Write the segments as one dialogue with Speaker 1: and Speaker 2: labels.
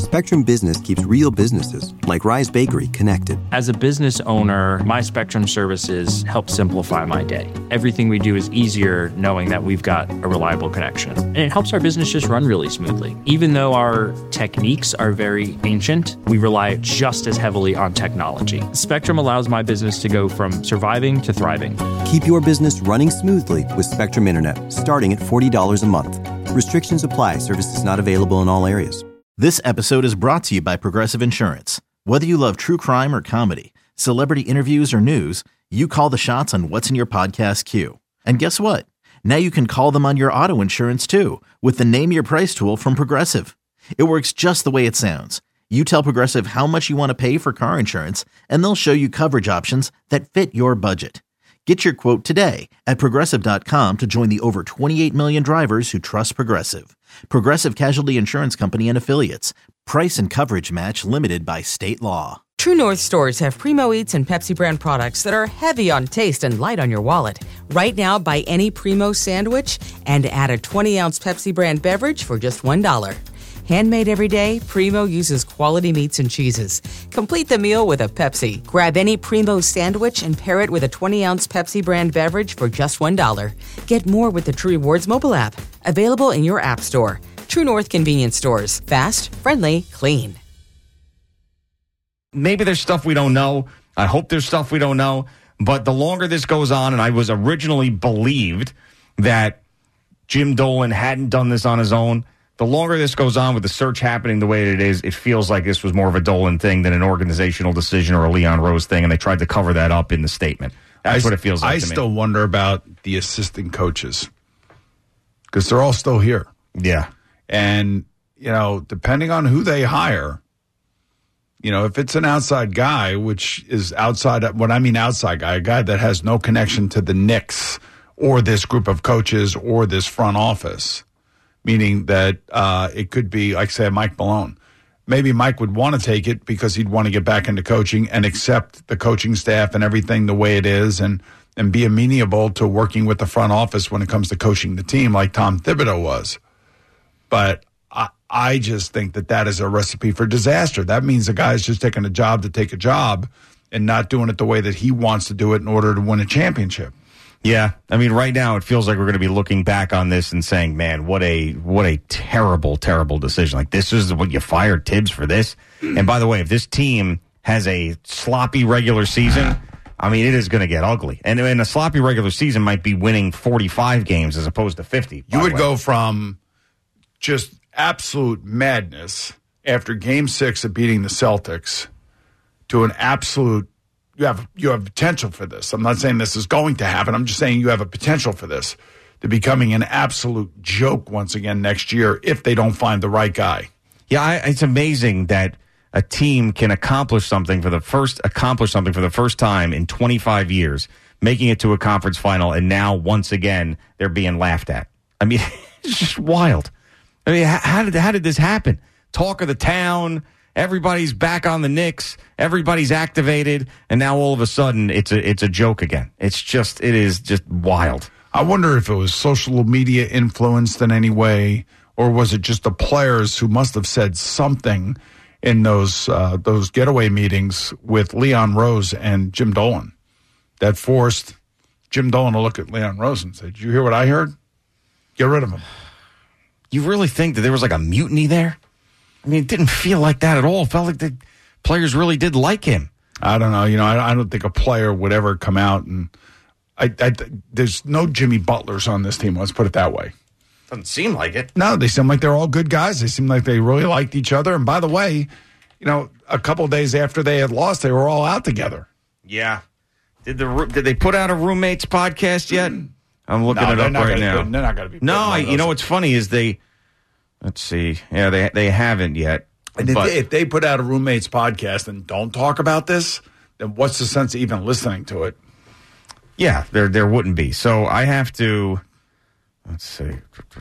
Speaker 1: Spectrum Business keeps real businesses, like Rise Bakery, connected.
Speaker 2: As a business owner, my Spectrum services help simplify my day. Everything we do is easier knowing that we've got a reliable connection. And it helps our business just run really smoothly. Even though our techniques are very ancient, we rely just as heavily on technology. Spectrum allows my business to go from surviving to thriving.
Speaker 1: Keep your business running smoothly with Spectrum Internet, starting at $40 a month. Restrictions apply. Services not available in all areas.
Speaker 3: This episode is brought to you by Progressive Insurance. Whether you love true crime or comedy, celebrity interviews or news, you call the shots on what's in your podcast queue. And guess what? Now you can call them on your auto insurance too with the Name Your Price tool from Progressive. It works just the way it sounds. You tell Progressive how much you want to pay for car insurance, and they'll show you coverage options that fit your budget. Get your quote today at Progressive.com to join the over 28 million drivers who trust Progressive. Progressive Casualty Insurance Company and Affiliates. Price and coverage match limited by state law.
Speaker 4: True North stores have Primo Eats and Pepsi brand products that are heavy on taste and light on your wallet. Right now, buy any Primo sandwich and add a 20-ounce Pepsi brand beverage for just $1. Handmade every day, Primo uses quality meats and cheeses. Complete the meal with a Pepsi. Grab any Primo sandwich and pair it with a 20-ounce Pepsi brand beverage for just $1. Get more with the True Rewards mobile app. Available in your app store. True North convenience stores. Fast, friendly, clean.
Speaker 5: Maybe there's stuff we don't know. I hope there's stuff we don't know. But the longer this goes on, and I was originally believed that Jim Dolan hadn't done this on his own, the longer this goes on with the search happening the way it is, it feels like this was more of a Dolan thing than an organizational decision or a Leon Rose thing, and they tried to cover that up in the statement. That's what it feels like to me.
Speaker 6: I still wonder about the assistant coaches because they're all still here.
Speaker 5: Yeah.
Speaker 6: And, depending on who they hire, if it's an outside guy, which is outside guy, a guy that has no connection to the Knicks or this group of coaches or this front office, meaning that it could be, like, say, Mike Malone. Maybe Mike would want to take it because he'd want to get back into coaching and accept the coaching staff and everything the way it is and be amenable to working with the front office when it comes to coaching the team like Tom Thibodeau was. But I just think that is a recipe for disaster. That means the guy's just taking a job to take a job and not doing it the way that he wants to do it in order to win a championship.
Speaker 5: Yeah, I mean, right now it feels like we're going to be looking back on this and saying, man, what a terrible, terrible decision. Like, this is what you fired Tibbs for this. And by the way, if this team has a sloppy regular season, I mean, it is going to get ugly. And a sloppy regular season might be winning 45 games as opposed to 50.
Speaker 6: You would go from just absolute madness after Game 6 of beating the Celtics to an absolute. You have potential for this. I'm not saying this is going to happen. I'm just saying you have a potential for this to becoming an absolute joke once again next year if they don't find the right guy.
Speaker 5: Yeah, it's amazing that a team can accomplish something for the first time in 25 years, making it to a conference final, and now once again they're being laughed at. I mean, it's just wild. I mean, how did this happen? Talk of the town. Everybody's back on the Knicks. Everybody's activated, and now all of a sudden it's a joke again. It is just wild.
Speaker 6: I wonder if it was social media influenced in any way, or was it just the players who must have said something in those getaway meetings with Leon Rose and Jim Dolan that forced Jim Dolan to look at Leon Rose and say, "Did you hear what I heard? Get rid of him."
Speaker 5: You really think that there was like a mutiny there? I mean, it didn't feel like that at all. It felt like the players really did like him.
Speaker 6: I don't know. I don't think a player would ever come out and there's no Jimmy Butlers on this team. Let's put it that way.
Speaker 5: Doesn't seem like it.
Speaker 6: No, they seem like they're all good guys. They seem like they really liked each other. And by the way, a couple of days after they had lost, they were all out together.
Speaker 5: Yeah. Did they put out a roommates podcast yet? I'm looking it up right now.
Speaker 6: They're not going to be.
Speaker 5: No, what's funny is let's see. Yeah, they haven't yet.
Speaker 6: And if they put out a roommates podcast and don't talk about this, then what's the sense of even listening to it?
Speaker 5: Yeah, there wouldn't be. So I have to, let's see.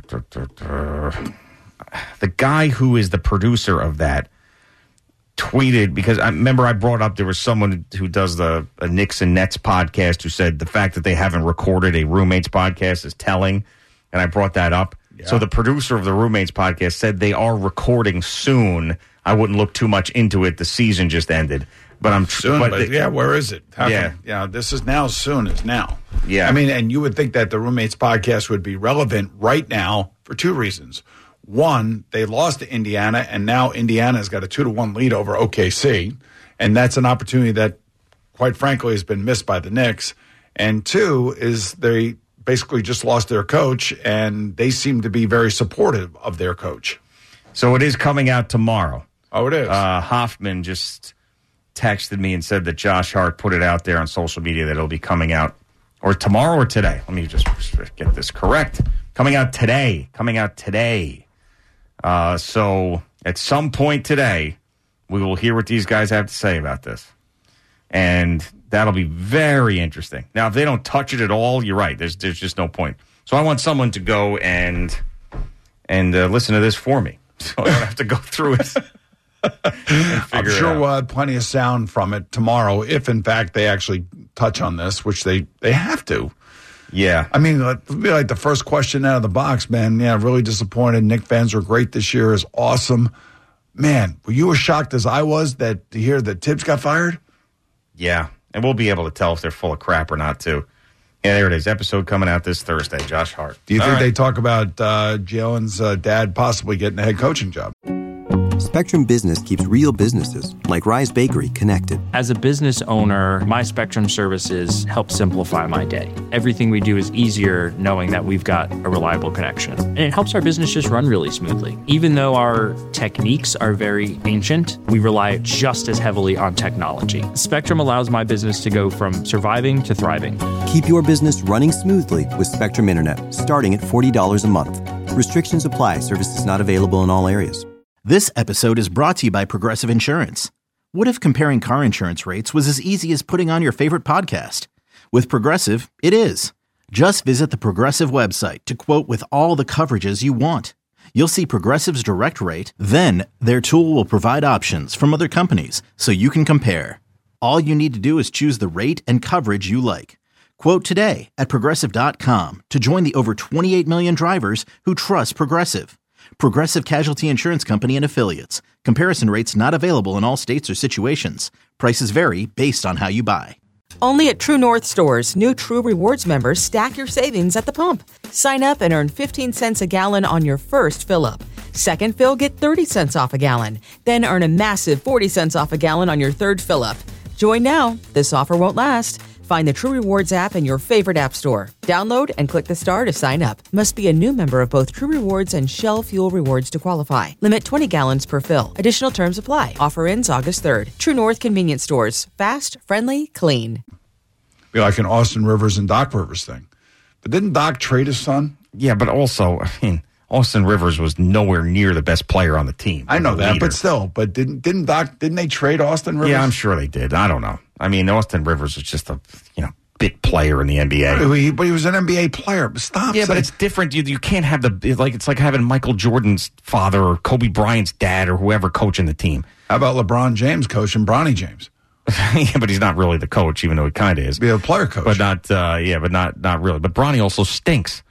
Speaker 5: The guy who is the producer of that tweeted, because I remember I brought up there was someone who does a Knicks and Nets podcast who said the fact that they haven't recorded a roommates podcast is telling, and I brought that up. So the producer of the Roommates podcast said they are recording soon. I wouldn't look too much into it. The season just ended. But I'm
Speaker 6: soon. Where is it? This is now. Soon is now.
Speaker 5: Yeah.
Speaker 6: I mean, and you would think that the Roommates podcast would be relevant right now for two reasons. One, they lost to Indiana, and now Indiana's got a 2-1 lead over OKC, and that's an opportunity that, quite frankly, has been missed by the Knicks. And two is they basically just lost their coach, and they seem to be very supportive of their coach.
Speaker 5: So it is coming out tomorrow.
Speaker 6: Oh, it is.
Speaker 5: Hoffman just texted me and said that Josh Hart put it out there on social media that it'll be coming out or tomorrow or today. Let me just get this correct. Coming out today. So at some point today, we will hear what these guys have to say about this. And that'll be very interesting. Now, if they don't touch it at all, you're right. There's just no point. So I want someone to go and listen to this for me. So I don't have to go through it.
Speaker 6: I'm sure we'll have plenty of sound from it tomorrow if, in fact, they actually touch on this, which they have to.
Speaker 5: Yeah.
Speaker 6: I mean, it'll be like the first question out of the box, man. Yeah, really disappointed. Knicks fans were great this year. Is awesome. Man, were you as shocked as I was to hear that Tibbs got fired?
Speaker 5: Yeah, and we'll be able to tell if they're full of crap or not, too. Yeah, there it is. Episode coming out this Thursday. Josh Hart.
Speaker 6: Do you think they talk about Jalen's dad possibly getting a head coaching job?
Speaker 1: Spectrum Business keeps real businesses, like Rise Bakery, connected.
Speaker 2: As a business owner, my Spectrum services help simplify my day. Everything we do is easier knowing that we've got a reliable connection. And it helps our business just run really smoothly. Even though our techniques are very ancient, we rely just as heavily on technology. Spectrum allows my business to go from surviving to thriving.
Speaker 1: Keep your business running smoothly with Spectrum Internet, starting at $40 a month. Restrictions apply. Services not available in all areas.
Speaker 3: This episode is brought to you by Progressive Insurance. What if comparing car insurance rates was as easy as putting on your favorite podcast? With Progressive, it is. Just visit the Progressive website to quote with all the coverages you want. You'll see Progressive's direct rate, then their tool will provide options from other companies so you can compare. All you need to do is choose the rate and coverage you like. Quote today at Progressive.com to join the over 28 million drivers who trust Progressive. Progressive Casualty Insurance Company and Affiliates. Comparison rates not available in all states or situations. Prices vary based on how you buy.
Speaker 4: Only at True North stores, new True Rewards members stack your savings at the pump. Sign up and earn 15 cents a gallon on your first fill-up. Second fill, get 30 cents off a gallon. Then earn a massive 40 cents off a gallon on your third fill-up. Join now. This offer won't last. Find the True Rewards app in your favorite app store. Download and click the star to sign up. Must be a new member of both True Rewards and Shell Fuel Rewards to qualify. Limit 20 gallons per fill. Additional terms apply. Offer ends August 3rd. True North Convenience Stores. Fast, friendly, clean.
Speaker 6: Be like an Austin Rivers and Doc Rivers thing. But didn't Doc trade his son?
Speaker 5: Yeah, but also, I mean, Austin Rivers was nowhere near the best player on the team.
Speaker 6: I know that, but still. But didn't they trade Austin Rivers?
Speaker 5: Yeah, I'm sure they did. I don't know. I mean, Austin Rivers is just a bit player in the NBA.
Speaker 6: But he was an NBA player. Stop.
Speaker 5: Yeah, but it's different. You can't have it's like having Michael Jordan's father or Kobe Bryant's dad or whoever coaching the team.
Speaker 6: How about LeBron James coaching Bronny James?
Speaker 5: Yeah, but he's not really the coach, even though he kind of is.
Speaker 6: Be a player coach,
Speaker 5: but not. But not really. But Bronny also stinks.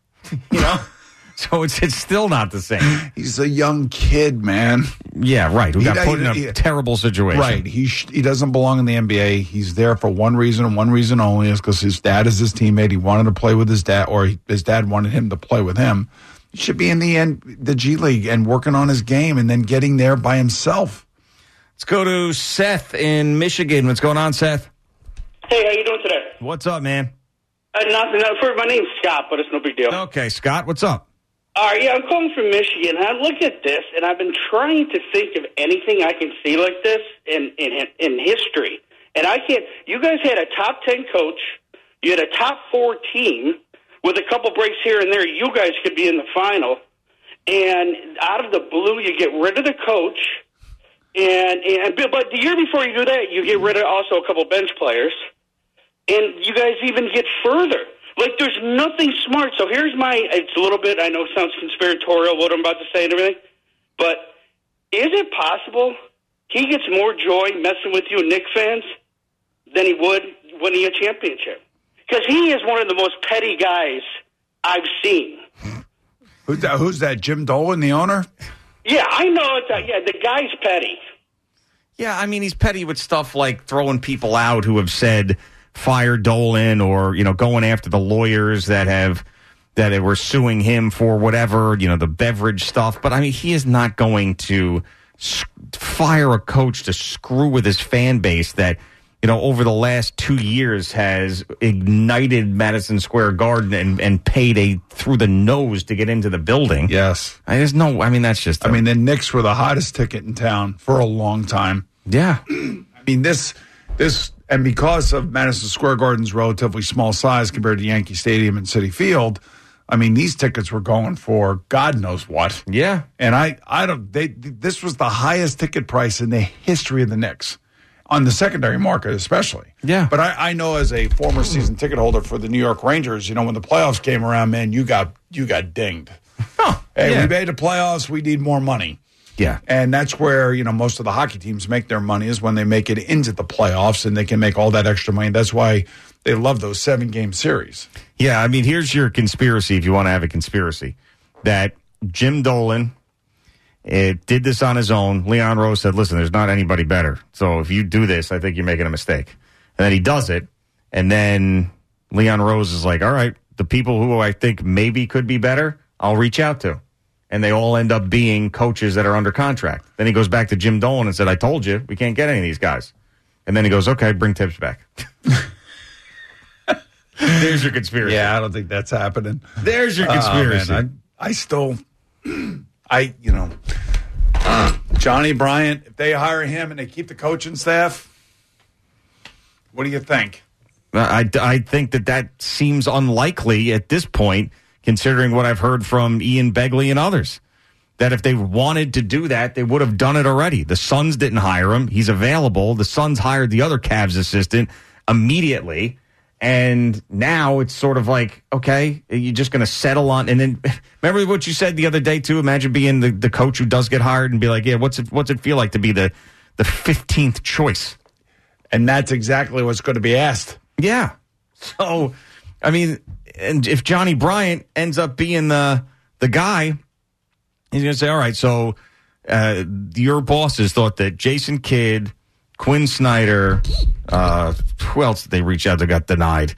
Speaker 5: So it's still not the same.
Speaker 6: He's a young kid, man.
Speaker 5: Yeah, right. Who got put in a terrible situation.
Speaker 6: Right. He doesn't belong in the NBA. He's there for one reason and one reason only, is because his dad is his teammate. He wanted to play with his dad, or his dad wanted him to play with him. He should be in the G League and working on his game and then getting there by himself.
Speaker 5: Let's go to Seth in Michigan. What's going on, Seth?
Speaker 7: Hey, how you doing today?
Speaker 5: What's up, man?
Speaker 7: Nothing. My name's Scott, but it's no big deal.
Speaker 5: Okay, Scott, what's up?
Speaker 7: All right, yeah, I'm calling from Michigan. I look at this, and I've been trying to think of anything I can see like this in history. And I can't. You guys had a top 10 coach. You had a top 4 team with a couple breaks here and there. You guys could be in the final. And out of the blue, you get rid of the coach. But the year before you do that, you get rid of also a couple bench players. And you guys even get further. Like, there's nothing smart. So here's it's a little bit, I know it sounds conspiratorial, what I'm about to say and everything, but is it possible he gets more joy messing with you Knicks fans than he would winning a championship? Because he is one of the most petty guys I've seen.
Speaker 6: Who's that? Jim Dolan, the owner?
Speaker 7: Yeah, I know. The guy's petty.
Speaker 5: Yeah, I mean, he's petty with stuff like throwing people out who have said fire Dolan, or, going after the lawyers that were suing him for whatever, the beverage stuff. But I mean, he is not going to fire a coach to screw with his fan base that, over the last 2 years has ignited Madison Square Garden and paid through the nose to get into the building.
Speaker 6: Yes.
Speaker 5: That's just...
Speaker 6: the Knicks were the hottest ticket in town for a long time.
Speaker 5: Yeah.
Speaker 6: This, and because of Madison Square Garden's relatively small size compared to Yankee Stadium and Citi Field, these tickets were going for God knows what.
Speaker 5: Yeah.
Speaker 6: And this was the highest ticket price in the history of the Knicks. On the secondary market, especially.
Speaker 5: Yeah.
Speaker 6: But I know as a former season ticket holder for the New York Rangers, when the playoffs came around, man, you got dinged. Hey, we made the playoffs. We need more money.
Speaker 5: Yeah.
Speaker 6: And that's where, most of the hockey teams make their money, is when they make it into the playoffs and they can make all that extra money. That's why they love those 7-game series.
Speaker 5: Yeah. Here's your conspiracy, if you want to have a conspiracy, that Jim Dolan did this on his own. Leon Rose said, listen, there's not anybody better. So if you do this, I think you're making a mistake. And then he does it. And then Leon Rose is like, all right, the people who I think maybe could be better, I'll reach out to. And they all end up being coaches that are under contract. Then he goes back to Jim Dolan and said, I told you, we can't get any of these guys. And then he goes, okay, bring Tibbs back. There's your conspiracy.
Speaker 6: Yeah, I don't think that's happening.
Speaker 5: There's your conspiracy.
Speaker 6: Man, I still... Johnny Bryant, if they hire him and they keep the coaching staff, what do you think?
Speaker 5: I think that seems unlikely at this point, considering what I've heard from Ian Begley and others. That if they wanted to do that, they would have done it already. The Suns didn't hire him. He's available. The Suns hired the other Cavs assistant immediately. And now it's sort of like, okay, you're just going to settle on. And then remember what you said the other day, too? Imagine being the coach who does get hired and be like, yeah, what's it feel like to be the 15th choice?
Speaker 6: And that's exactly what's going to be asked.
Speaker 5: Yeah. So, and if Johnny Bryant ends up being the guy, he's going to say, all right, so your bosses thought that Jason Kidd, Quinn Snyder, who else did they reach out that got denied?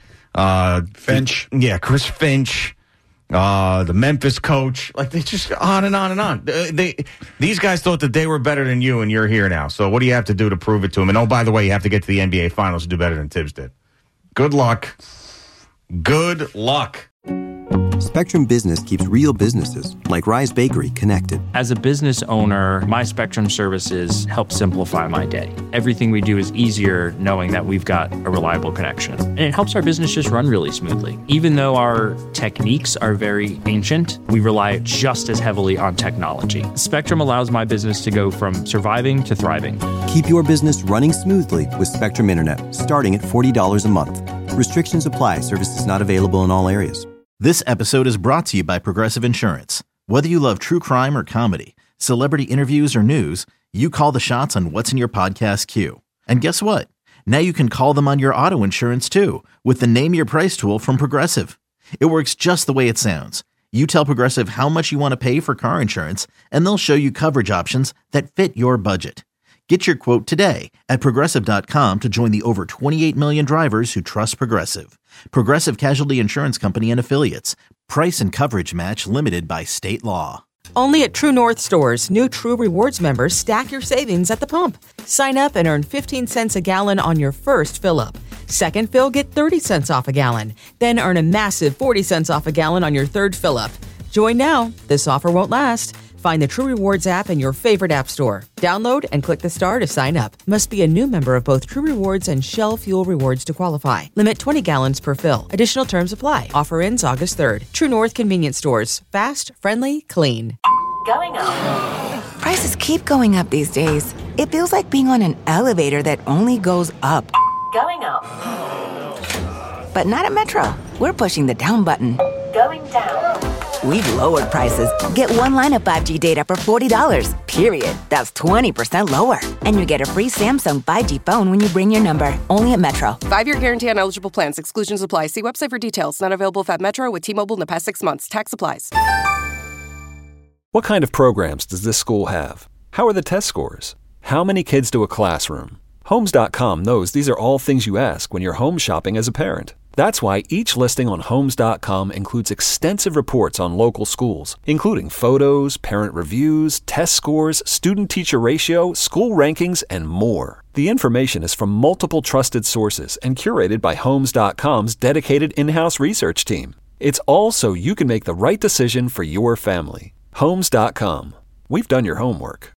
Speaker 6: Finch.
Speaker 5: Chris Finch, the Memphis coach. Like, they just on and on and on. These guys thought that they were better than you, and you're here now. So what do you have to do to prove it to them? And, oh, by the way, you have to get to the NBA Finals to do better than Tibbs did. Good luck. Good luck.
Speaker 1: Spectrum Business keeps real businesses, like Rise Bakery, connected.
Speaker 2: As a business owner, my Spectrum services help simplify my day. Everything we do is easier knowing that we've got a reliable connection. And it helps our business just run really smoothly. Even though our techniques are very ancient, we rely just as heavily on technology. Spectrum allows my business to go from surviving to thriving.
Speaker 1: Keep your business running smoothly with Spectrum Internet, starting at $40 a month. Restrictions apply. Services not available in all areas.
Speaker 3: This episode is brought to you by Progressive Insurance. Whether you love true crime or comedy, celebrity interviews or news, you call the shots on what's in your podcast queue. And guess what? Now you can call them on your auto insurance too, with the Name Your Price tool from Progressive. It works just the way it sounds. You tell Progressive how much you want to pay for car insurance, and they'll show you coverage options that fit your budget. Get your quote today at Progressive.com to join the over 28 million drivers who trust Progressive. Progressive Casualty Insurance Company and Affiliates. Price and coverage match limited by state law.
Speaker 4: Only at True North stores, new True Rewards members stack your savings at the pump. Sign up and earn 15 cents a gallon on your first fill-up. Second fill, get 30 cents off a gallon. Then earn a massive 40 cents off a gallon on your third fill-up. Join now. This offer won't last. Find the True Rewards app in your favorite app store. Download and click the star to sign up. Must be a new member of both True Rewards and Shell Fuel Rewards to qualify. Limit 20 gallons per fill. Additional terms apply. Offer ends August 3rd. True North Convenience Stores. Fast, friendly, clean.
Speaker 8: Going up. Prices keep going up these days. It feels like being on an elevator that only goes up. Going up. But not at Metro. We're pushing the down button. Going down. We've lowered prices. Get one line of 5G data for $40, period. That's 20% lower. And you get a free Samsung 5G phone when you bring your number. Only at Metro.
Speaker 9: 5-year guarantee on eligible plans. Exclusions apply. See website for details. Not available at Metro with T-Mobile in the past 6 months. Tax applies.
Speaker 10: What kind of programs does this school have? How are the test scores? How many kids do a classroom? Homes.com knows these are all things you ask when you're home shopping as a parent. That's why each listing on Homes.com includes extensive reports on local schools, including photos, parent reviews, test scores, student-teacher ratio, school rankings, and more. The information is from multiple trusted sources and curated by Homes.com's dedicated in-house research team. It's all so you can make the right decision for your family. Homes.com. We've done your homework.